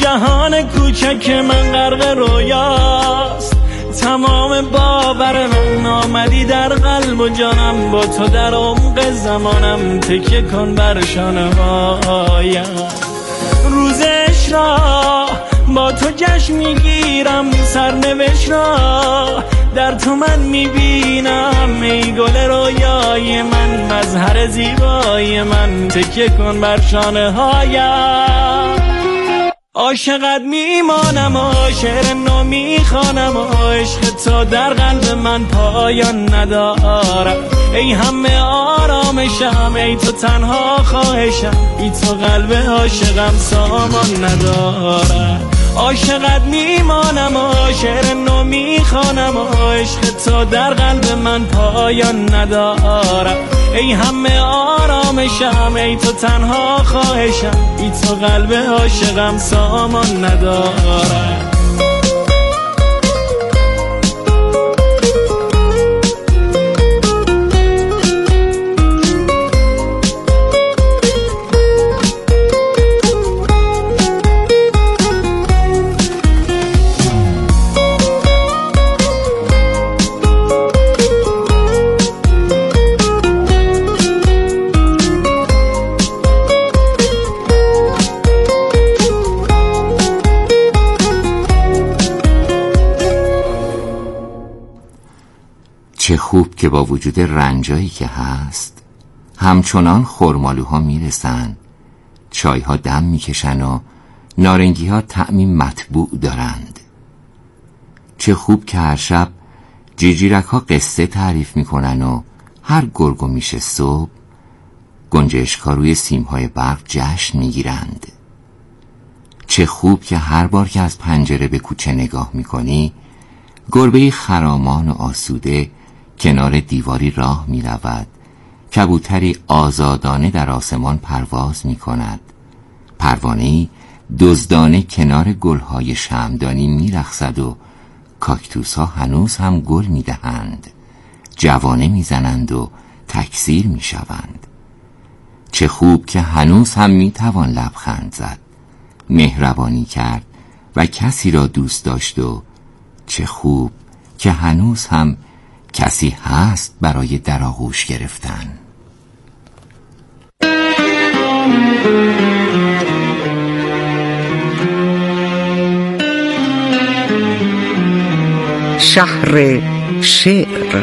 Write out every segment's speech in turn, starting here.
جهان کوچک من غرق رویاست، تمام باور من آمدی در قلب و جانم، با تو در عمق زمانم تکیه کن بر شانه هایم. روزش را با تو جشن میگیرم، سرنوشت را در تو من میبینم. ای گل رویای من، مظهر زیبای من، تکیه کن بر شانه هایم. عاشقت میمانم و شعر نو میخوانم و عشق تو در قلب من پایان ندارم. ای همه آرامشم، ای تو تنها خواهشم، ای تو قلب عاشقم سامان ندارم. عاشقت میمانم و شعر نو میخوانم و عشق تو در قلب من پایان ندارم. ای همه آرامشم، ای تو تنها خواهشم، ای تو قلب عاشقم سامان ندارم. چه خوب که با وجود رنجایی که هست همچنان خرمالوها میرسن، چایها دم میکشن و نارنگیها طعمی مطبوع دارند. چه خوب که هر شب جیجیرک ها قصه تعریف میکنن و هر گرگ و میشه صبح گنجشک‌ها روی سیمهای برق جشن میگیرند. چه خوب که هر بار که از پنجره به کوچه نگاه میکنی گربه خرامان و آسوده کنار دیواری راه می رود، کبوتری آزادانه در آسمان پرواز می کند، پروانه‌ای دزدانه کنار گلهای شمعدانی می رقصد و کاکتوس ها هنوز هم گل می دهند، جوانه می زنند و تکثیر می شوند. چه خوب که هنوز هم می توان لبخند زد، مهربانی کرد و کسی را دوست داشت و چه خوب که هنوز هم کسی هست برای در آغوش گرفتن. شهر شعر.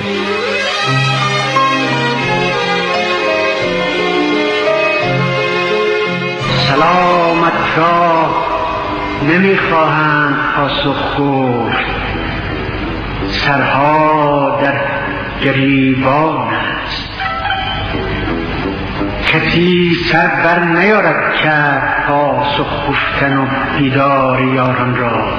سلامت را نمیخواهند پاسخ گفت، سرها در گریبان است. کسی سر بر نیارد کرد پاسخ گفتن و دیدار یاران را.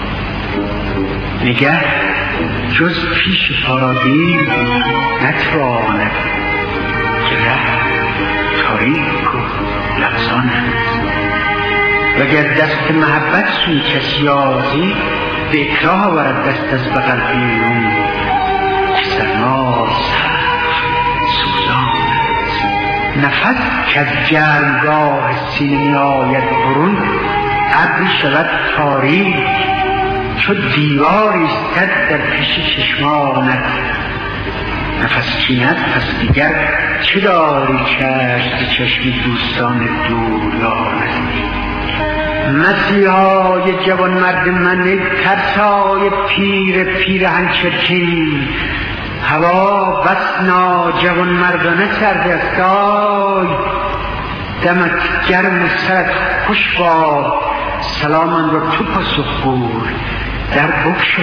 نگه جز پیش پارادی نتواند، که ره تاریک و لغزان است. وگر دست محبت سوی کسی یازی، به اکراه آورد دست از بغل بیرون، که سرما سخت سوزان است. نفس که از گرمگاه سینه می آید برون، ابری شود تاریک چو دیواری ایستد در پیش چشمانت. نفس کیند پس دیگر چه داری چشم چشم دوستان دور یارد. مسیحای جوان مرد من، ترسای پیرهن چرکین، هوا بس ناجوان مردانه سرد است. آی دمت گرم و سرت خوش باد، سلامم را تو پاسخ گوی در بگشا.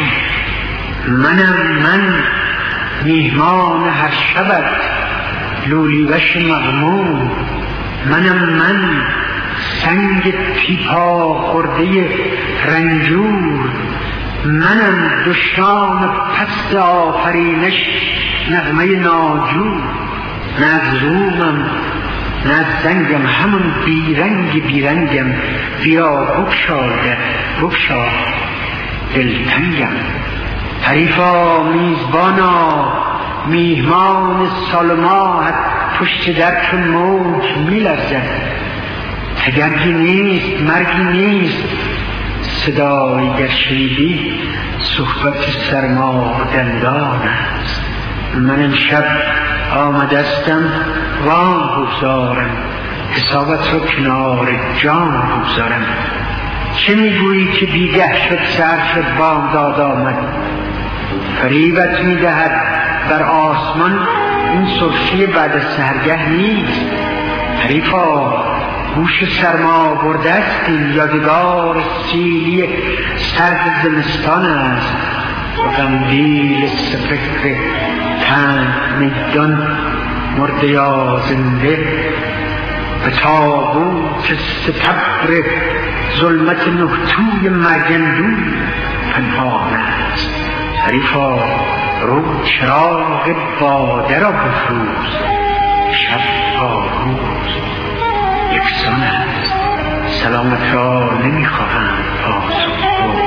من میهمان هر شبت لولیوش مغموم، من سنگ پیپا خورده رنجور، منم دشنام پست آفرینش نغمه ناجور. نه از رومم نه از زنگم، همون بیرنگم، بیا بگشا دلتنگم. حریفا میزبانا میهمان سال ماهت، پشت در چون موج میلرزد. تگرگی نیست مرگی نیست، صدایی گر شنیدی صحبت سرما دندان است. من امشب آمدستم وام بگذارم، حسابت رو کنار جان بگذارم. چه میگویی که بیگه شد سر شد بامداد آمد؟ فریبت میدهد بر آسمان این سرخی بعد سحرگه نیست. حریفا گوش سرما برده است، این یادگار سیلی سرد زمستان است. و قندیل سپهر تنگ میدان مرده یا زنده به تابوت ستبر ظلمت نهتوی مرگندون پنهان است. حریفا رو چراغ باده را بفروز، شب تا روز یکسان است. سلامت را نمیخواهم پاسخ گفت.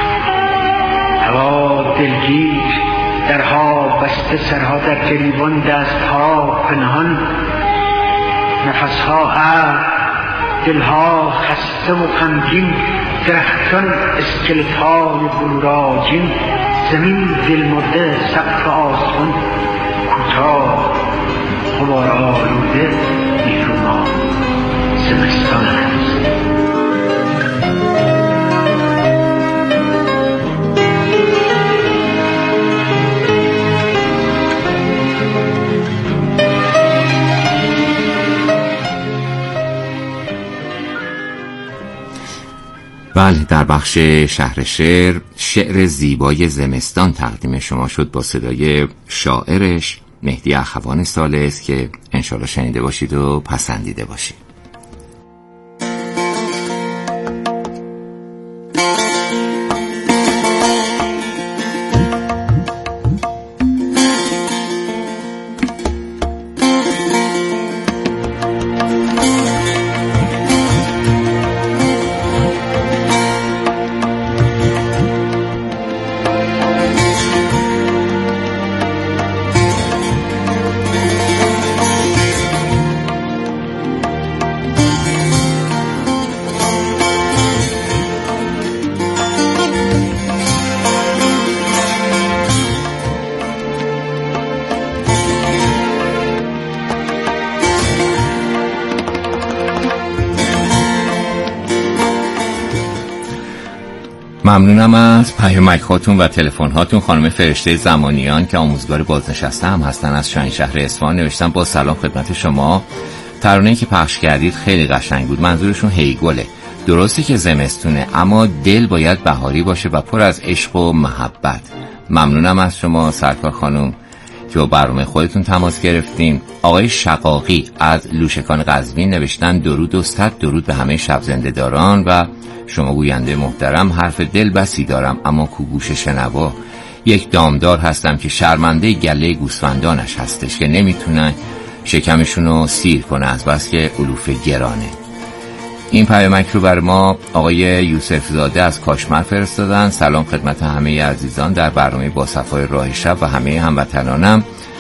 هوا دلگیر، درها بسته، سرها در گریبان، دستها پنهان، نفسها عرق، دلها خسته و غمگین، درختان اسکلت‌های بلوراجین، زمین دلمرده، سقف آسمان کوتاه، غبار آلوده، نیرومان زمستان است. بله، در بخش شهر شعر، شعر زیبای زمستان تقدیم شما شد با صدای شاعرش مهدی اخوان ثالث که انشالله شنیده باشید و پسندیده باشید. ممنونم از پیامک هاتون و تلفن هاتون. خانم فرشته زمانیان که آموزگار بازنشسته هم هستن از شاهینشهر اصفهان نوشتن با سلام خدمت شما، ترانه‌ای که پخش کردید خیلی قشنگ بود. منظورشون هیگله. درسته که زمستونه اما دل باید بهاری باشه و پر از عشق و محبت. ممنونم از شما سرکار خانم که با برنامه خودتون تماس گرفتیم. آقای شقاقی از لوشکان قزوین نوشتن درود و صد درود به همه شب زنده داران و شما گوینده محترم. حرف دل بسی دارم اما کو گوش شنوا. یک دامدار هستم که شرمنده گله گوسفندانش هستش که نمیتونن شکمشونو سیر کنه از بس که علوف گرانه. این پیامک رو بر ما آقای یوسف زاده از کاشمر فرستادن. سلام خدمت همه عزیزان در برنامه با صفای راه شب و همه هموطنانم.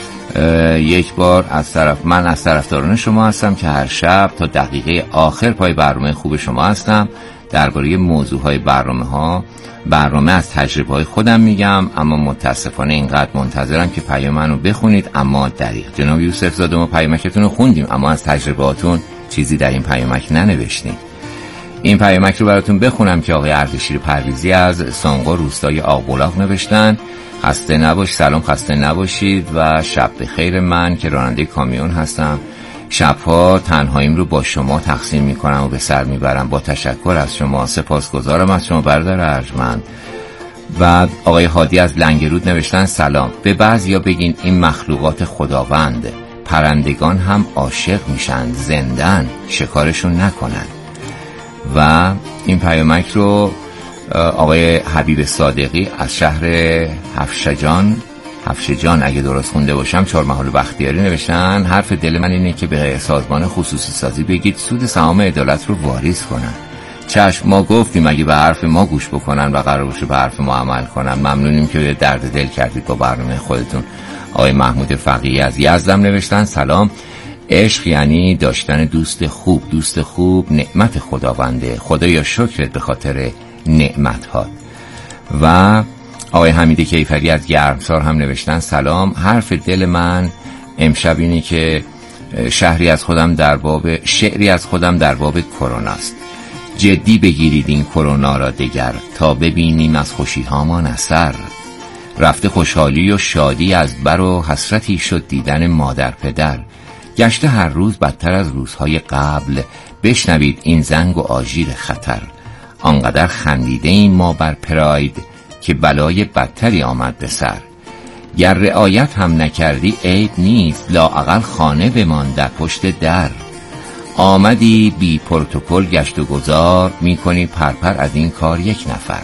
یک بار من از طرفداران شما هستم که هر شب تا دقیقه آخر پای برنامه خوب شما هستم. درباره موضوعهای برنامه از تجربه‌های خودم میگم، اما متاسفانه اینقدر منتظرم که پیام منو بخونید اما دریغ. جناب یوسف زاده ما پیامکتون رو خوندیم اما از تجربهاتون چیزی در این پیامک ننوشتین. این پیامک رو براتون بخونم که آقای اردشیر پرویزی از سانقا روستای آقبلاغ نوشتن. خسته نباش، سلام، خسته نباشید و شب بخیر. من که راننده کامیون هستم، شبها تنهاییم رو با شما تقسیم میکنم و به سر میبرم. با تشکر از شما، سپاسگزارم از شما برادر ارجمند. و آقای هادی از لنگرود نوشتن سلام، به بعضیا بگین این مخلوقات خداوند، پرندگان هم عاشق میشن، زندن، شکارشون نکنن. و این پیامک رو آقای حبیب صادقی از شهر هفشجان اگه درست خونده باشم، چهارمحال بختیاری نوشتن. حرف دل من اینه که به سازمان خصوصی سازی بگید سود سهام عدالت رو واریز کنن. چشم، ما گفتیم اگه به حرف ما گوش بکنن و قرار باشه به حرف ما عمل کنن. ممنونیم که درد دل کردید با برنامه خودتون. آقای محمود فقیهی از یزدم نوشتن سلام، عشق یعنی داشتن دوست خوب. دوست خوب نعمت خداونده. خدایا شکرت به خاطر نعمت‌ها. و آقای حمید کیفری از گرمسار هم نوشتن سلام، حرف دل من امشب اینه که شعری از خودم در باب کرونا است. جدی بگیرید این کرونا را دگر، تا ببینیم از خوشی هامان اثر. رفته خوشحالی و شادی از بر و حسرتی شد دیدن مادر پدر. گشته هر روز بدتر از روزهای قبل، بشنوید این زنگ و آژیر خطر. آنقدر خندیده این ما بر پراید، که بلای بدتری آمد به سر. گر رعایت هم نکردی عیب نیست، لااقل خانه بمان در پشت در. آمدی بی پروتکل گشت و گذار، میکنی پرپر از این کار یک نفر.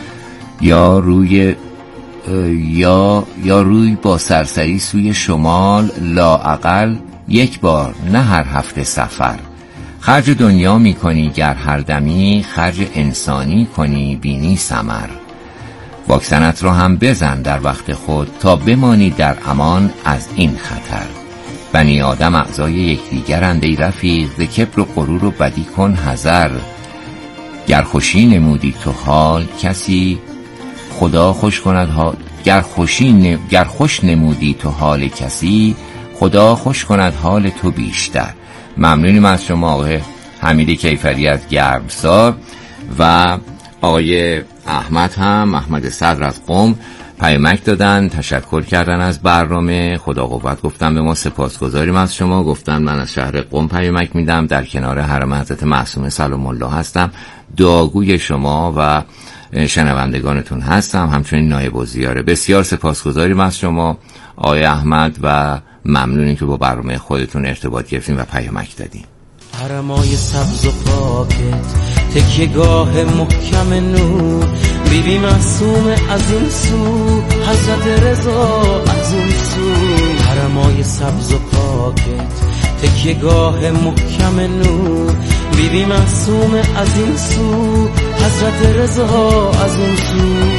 یا روی با سرسری سوی شمال، لااقل یک بار نه هر هفته سفر. خرج دنیا میکنی گر هر دمی، خرج انسانی کنی بینی ثمر. واکسنت را هم بزن در وقت خود، تا بمانی در امان از این خطر. بنی آدم اعضای یکدیگرند ای رفیق، ز کبر و غرور و بدی کن حذر. گر خوشی نمودی تو حال کسی، خدا خوش کند گر خوش نمودی تو حال کسی، خدا خوش کند حال تو بیشتر. ممنونیم از شما آقای حمید کیفری از گرمسار. و آقای احمد صدر از قم پیامک دادن، تشکر کردن از برنامه. خدا قوت گفتن به ما، سپاسگزاریم از شما. گفتن من از شهر قم پیامک میدم، در کنار حرم حضرت معصومه سلام الله هستم، دعاگوی شما و شنوندگانتون هستم، همچنین نایب الزیاره. بسیار سپاسگزاریم از شما آقای احمد و ممنونیم که با برنامه خودتون ارتباط گرفتیم و پیامک دادیم. حرمای سبز و پاکت، تکیه‌گاه محکم نور، بیبی معصوم از این سو، حضرت رضا از اون سو. حرمای سبز و پاکت، تکیه‌گاه محکم نور، بیبی معصوم از این سو، حضرت رضا از اون سو.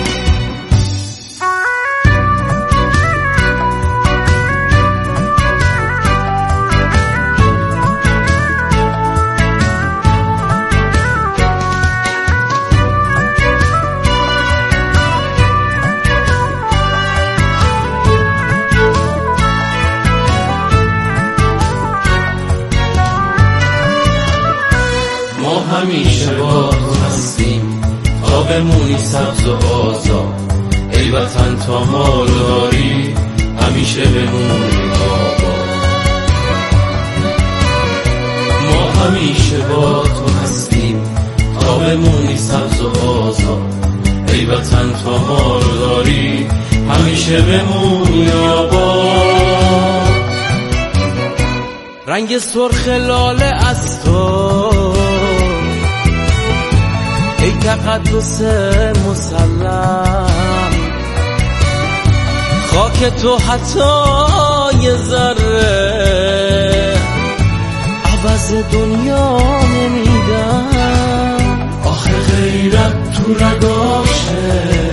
همیشه با تو هستیم تا بمونی سبز و آزاد، ای وطن تا ما رو داری همیشه بمونی آباد. ما همیشه با تو هستیم تا بمونی سبز و آزاد، ای وطن تا ما رو داری همیشه بمونی آباد. رنگ سرخ لاله از تو ای تقدس مسلم، خاک تو حتی یه ذره عوض دنیا نمیدم. آخه غیرت تو رگاشه،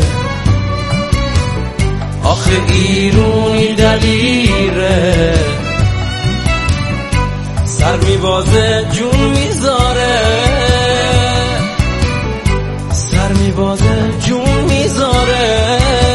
آخه ایرونی دلیره، سر میبازه جون میذاره، سر میبازه جون میذاره.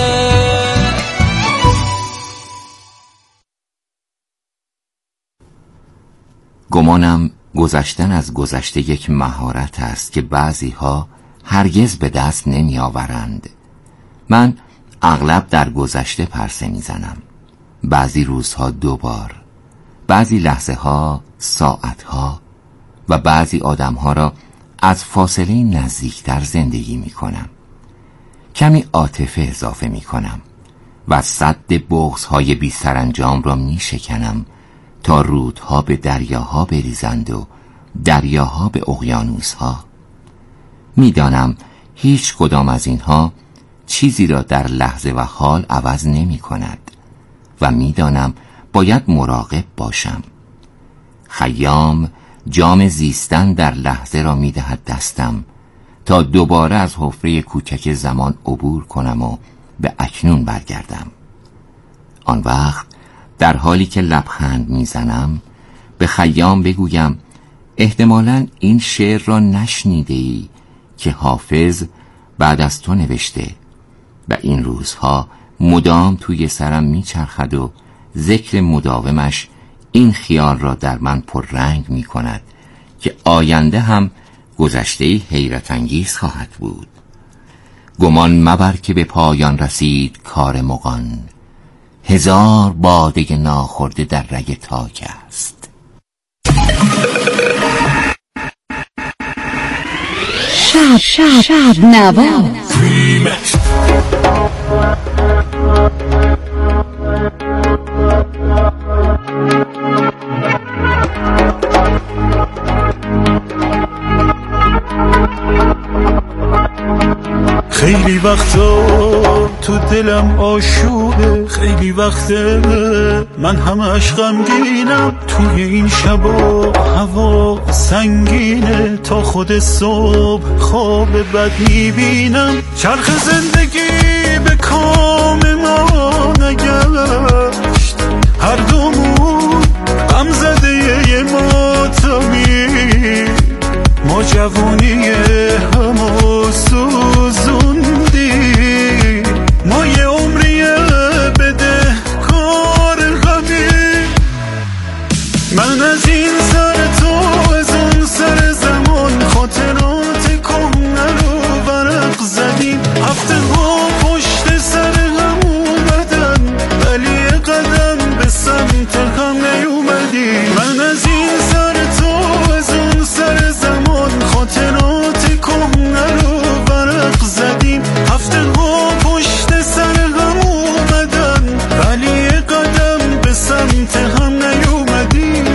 گمانم گذشتن از گذشته یک مهارت است که بعضی ها هرگز به دست نمی آورند. من اغلب در گذشته پرسه می زنم، بعضی روزها 2 بار، بعضی لحظه ها، ساعت ها و بعضی آدم ها را از فاصله نزدیکتر زندگی می کنم. کمی عاطفه اضافه می کنم و سد بغض‌های بی سرانجام را می شکنم تا رودها به دریاها بریزند و دریاها به اقیانوسها. می دانم هیچ کدام از اینها چیزی را در لحظه و حال عوض نمی کند و می دانم باید مراقب باشم. خیام جام زیستن در لحظه را می دهد دستم تا دوباره از حفره کوچک زمان عبور کنم و به اکنون برگردم. آن وقت در حالی که لبخند می زنم به خیام بگویم احتمالاً این شعر را نشنیده ای که حافظ بعد از تو نوشته و این روزها مدام توی سرم میچرخد و ذکر مداومش این خیال را در من پررنگ میکند که آینده هم گذشته حیرت انگیز خواهد بود. گمان مبر که به پایان رسید کار مغان، 1000 باده ناخورده در رگ تاک است. شب نواز. خیلی وقتا تو دلم آشوبه، خیلی وقته من همش غمگینم، توی این شب و هوا سنگینه، تا خود صبح خواب بد میبینم، چرخ زندگی به کام ما نگشت، هر دومون غم زده یه ماتمی، ما جوونی همو سوزوندی، ما یه عمریه بده کار غمی، من از این سر تو از اون سر زمان، خاطرات کهنه رو ورق زدیم، هفته ها پشت سر هم اومدن ولی قدم به سمت هم نیومدی، من از این سر تو از اون سر زمان، خاطرات کهنه رو ورق زدیم، هفته ها پشت سر هم اومدن ولی قدم به سمت هم نیومدی.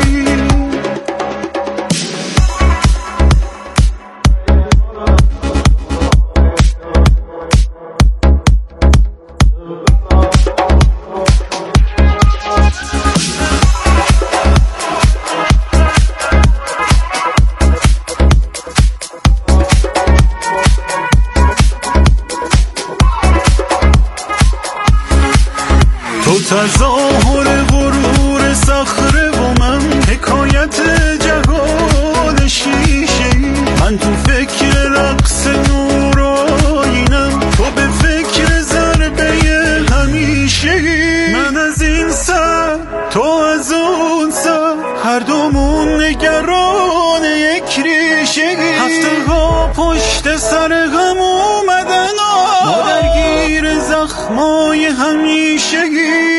تظاهر غرور صخره و من حکایت جهان شیشه، من تو فکر رقص نورایینم، تو به فکر ضربه همیشه، من از این سر تو از اون سر، هر دومون نگران یک ریشه، هفته ها پشت سر هم اومدن، ما درگیر زخمای همیشگی،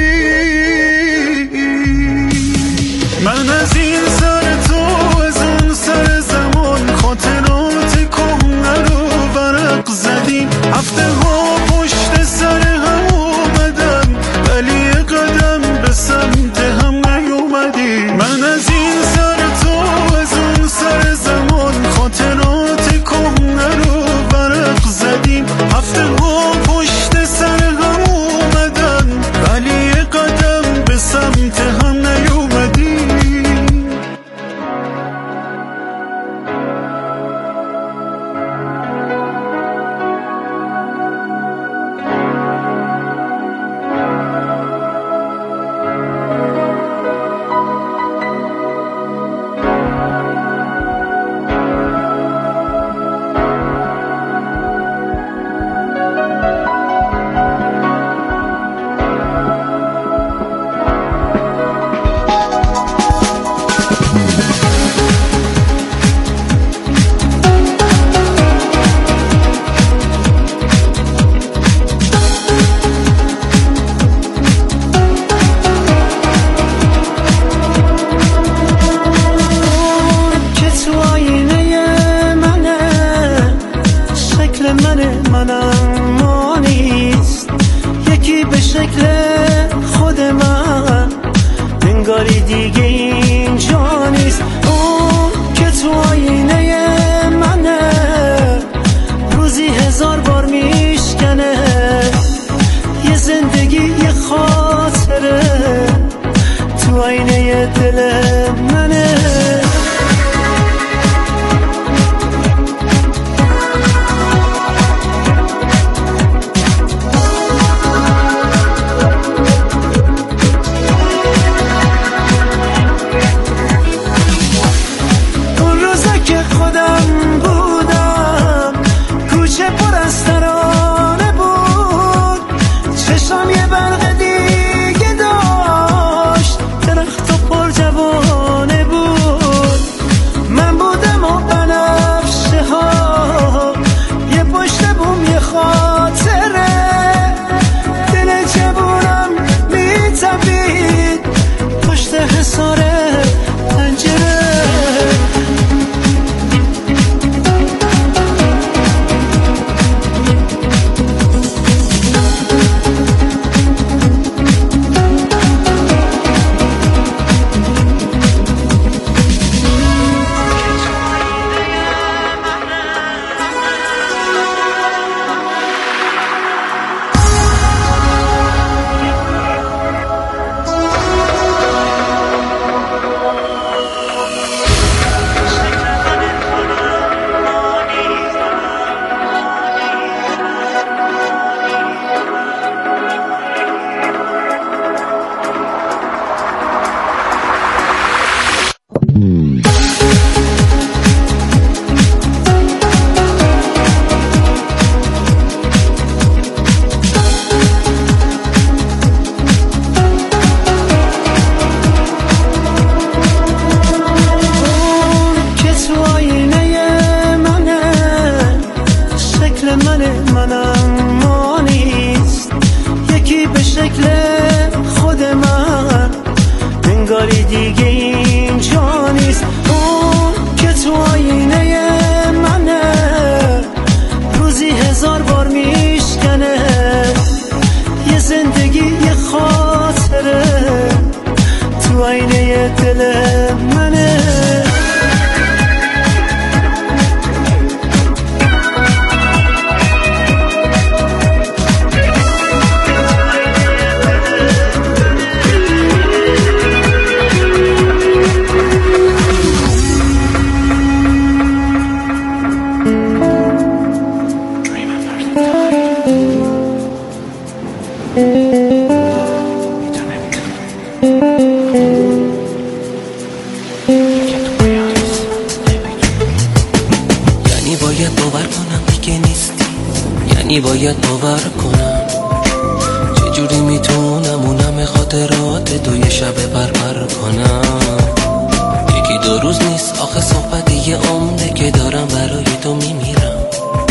من از این سر تو از اون سر زمان، خاطرات کهنه رو ورق زدیم، هفته ها پشت سر هم اومدن ولی قدم به سمت هم نیومدی، من از این سر تو از اون سر زمان، خاطرات کهنه رو ورق زدیم، هفته ها پشت سر هم اومدن ولی قدم به سمت هم نیومدی. منم ما نیست، یکی به شکل خود من، انگاری دیگه اینجا نیست، اون که تو آینه منه، روزی 1000 بار میشکنه، یه زندگی یه خاطره، تو آینه دل منه. خاطره دل جوونم میتپید پشت حصار پنجره. باید باور کنم چجوری میتونم اونم خاطرات تو یه شب بربر کنم. یکی دو روز نیست آخه صحبت یه عمره که دارم برای تو میمیرم.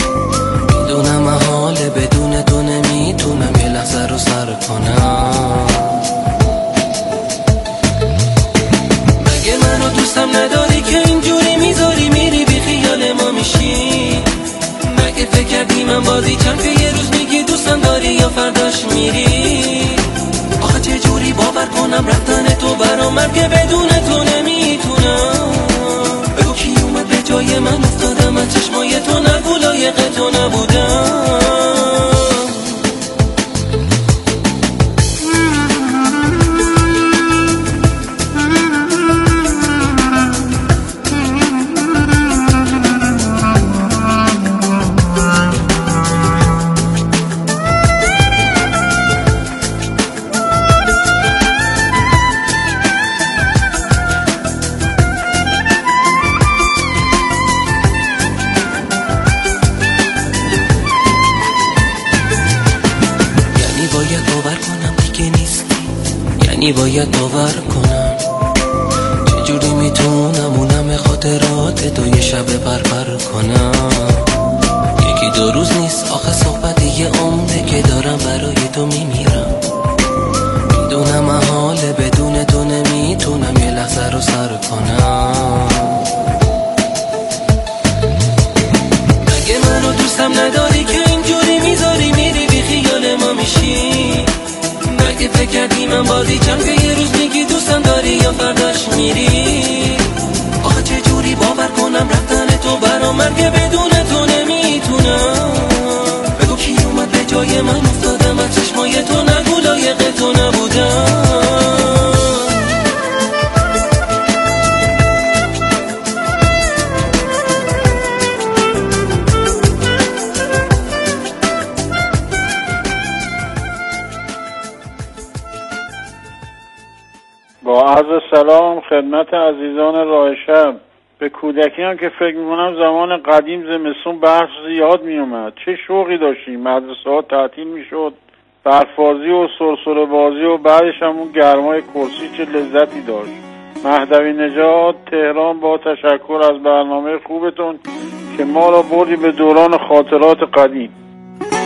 میدونم محاله بدون تو نمیتونم یه لحظه رو سر کنم. مگه منو دوستم نداری که اینجوری میذاری میری بی خیال ما میشی؟ مگه فکر کردی من بازی چم که یه روز میگی دوستم داری یا فرداش میری؟ آخه چه جوری باور کنم رفتن تو برام مرگه بدون تو نمیتونم. بگو کی اومد به جای من افتادم از چشمای تو نگو لایق تو نبودم. باید باور کنم چجوری میتونم اونم خاطرات تو یه شب بربر کنم. یکی دو روز نیست آخه صحبت یه عمره که دارم برای تو میمیرم. میدونم محاله بدون تو نمیتونم یه لحظه رو سر کنم. مگه منو دوستم نداری که اینجوری میذاری میری بی خیال ما میشی؟ مگه فکر کردی من بازی چم که یه روز میگی دوستم داری یا فرداش میری؟ آخه چه جوری باور کنم رفتن تو برام مرگه بدون تو نمیتونم. بگو کی اومد به جای من افتادم از چشمای تو نگو لایق تو نبودم. با عرض سلام خدمت عزیزان راه شب. به کودکی هم که فکر میکنم زمان قدیم زمستون برف زیاد میومد، چه شوقی داشتیم. مدرسه ها تعطیل میشد، برفازی و سرسره بازی و بعدش هم اون گرمای کرسی چه لذتی داشت. مهدوی نژاد، تهران. با تشکر از برنامه خوبتون که ما را بردی به دوران خاطرات قدیم.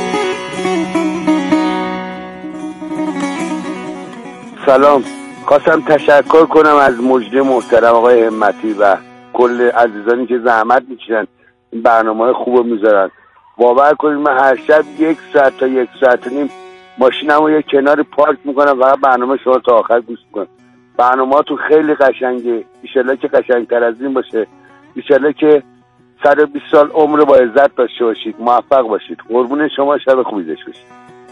سلام. خواستم تشکر کنم از مجری محترم آقای همتی و کل عزیزانی که زحمت میکشن این برنامه خوب میذارن. باور کنید من هر شب 1 ساعت تا 1 ساعت و نیم ماشینمو یه کنار پارک میکنم و برنامه شما تا آخر گوش میکنم. برنامه‌تون خیلی قشنگه. ایشالله که قشنگتر از این باشه. ایشالله که 120 سال عمر با عزت داشته باشید. موفق باشید. قربون شما. شب خوبی داشته باشید.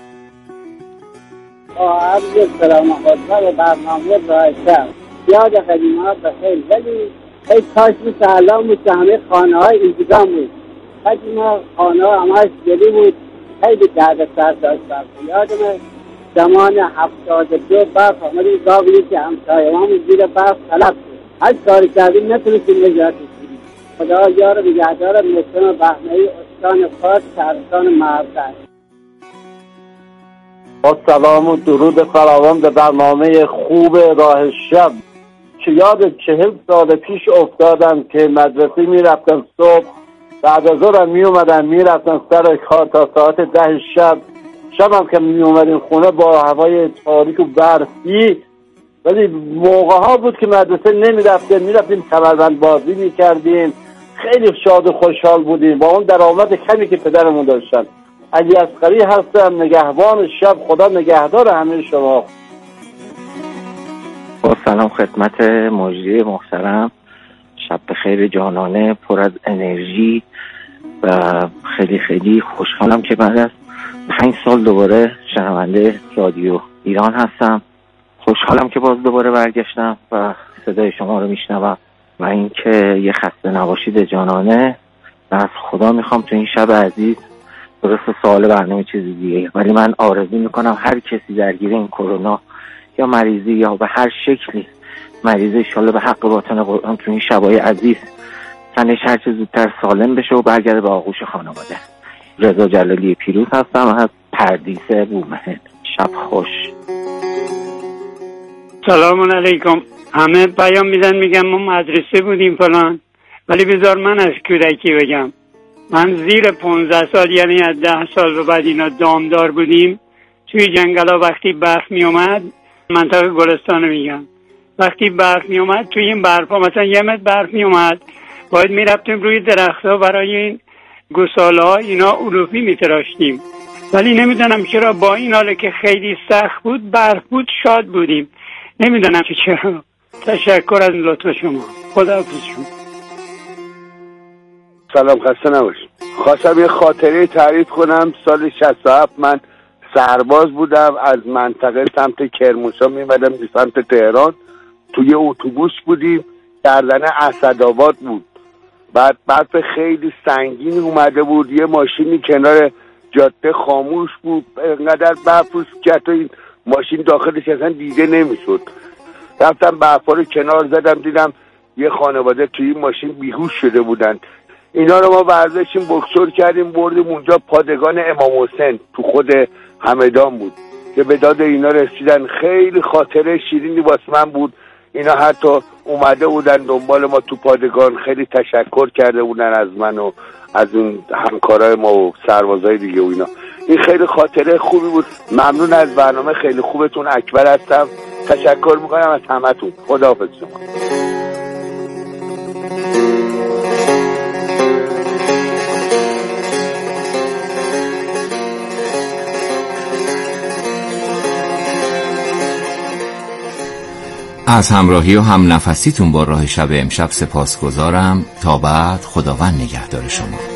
عرض سلام خدمت برنامه رایشم. یاد قدیم‌ها بخیر، ولی ای کاش مثل الان مثل همه خانه‌های اینجا بود. قدیما خانه‌ها همش جلی بود، خیلی دردسر داشتن. یادم زمان 72 برف آمد این گاوی که همسایه‌مون زیر برف تلف شد. هر کاری کردیم نتونستیم نجاتش بدیم. خدا یار نگهدار محسن بهمنی استان فارس شهرستان معبد. با سلام و درود فراوان به برنامه خوب راه شب که یاد 40 سال پیش افتادم که مدرسه میرفتم صبح، بعد از ظهر میومدن میرفتن سر کار تا ساعت 10 شب. شبم که میومدیم خونه با هوای تاریک و برفی، ولی موقع ها بود که مدرسه میرفتیم کمربند بازی میکردیم. خیلی شاد و خوشحال بودیم با اون درآمد کمی که پدرمون داشتن. علی اصغری هستم، نگهبان شب. خدا نگهدار همه شما. با سلام خدمت مجری محترم. شب بخیر جانانه، پر از انرژی و خیلی خیلی خوشحالم که بعد از 5 سال دوباره شنونده رادیو ایران هستم. خوشحالم که باز دوباره برگشتم و صدای شما رو میشنوم و اینکه یه خسته نباشید جانانه و از خدا میخوام تو این شب عزیز، درست سوال برنامه چیزی دیگه، ولی من آرزو میکنم هر کسی درگیر این کرونا یا مریضی یا به هر شکلی مریضه، انشالله به حق باطن قرآن تو این شبای عزیز تنش هر چه زودتر سالم بشه و برگرده به آغوش خانواده. رضا جلالی پیروز هستم از پردیسه بومهن. شب خوش. سلام علیکم. همه پیام میدن میگن ما مدرسه بودیم فلان، ولی بذار من از کودکی بگم. من زیر 15 سال، یعنی از 10 سال به بعد اینا دامدار بودیم. توی جنگلا وقتی برف می اومد، منطقه گلستان میگم، وقتی برف می اومد توی این برفا مثلا 1 متر برف می اومد، باید می رفتیم روی درختها برای این گساله ها اینا علوفی می تراشتیم. ولی نمیدونم چرا با این حاله که خیلی سخت بود، برف بود، شاد بودیم. نمیدونم چرا. تشکر از لطف شما. خداحافظ شما. سلام، خسته نباشید. خواستم یه خاطره تعریف کنم. سال 67 من سرباز بودم، از منطقه سمت کرمانشاه میمدم به سمت تهران. توی اتوبوس بودیم، گردنه اسدآباد بود. بعد برف خیلی سنگینی اومده بود، یه ماشینی کنار جاده خاموش بود، انقدر برف که این ماشین داخلش اصلا دیده نمیشد. رفتم برفا رو کنار زدم، دیدم یه خانواده توی این ماشین بیهوش شده بودن. اینا رو ما برداشتیم بکسور کردیم بردیم اونجا پادگان امام حسین تو خود همدان بود که به داد اینا رسیدن. خیلی خاطره شیرینی واسه من بود. اینا حتی اومده بودن دنبال ما تو پادگان، خیلی تشکر کرده بودن از من و از اون همکارای ما و سربازای دیگه و اینا. این خیلی خاطره خوبی بود. ممنون از برنامه خیلی خوبتون. اکبر هستم. تشکر میکنم از همتون. خداحافظ شما. از همراهی و هم نفسیتون با راه شب امشب سپاسگزارم. تا بعد، خداوند نگهدار شما.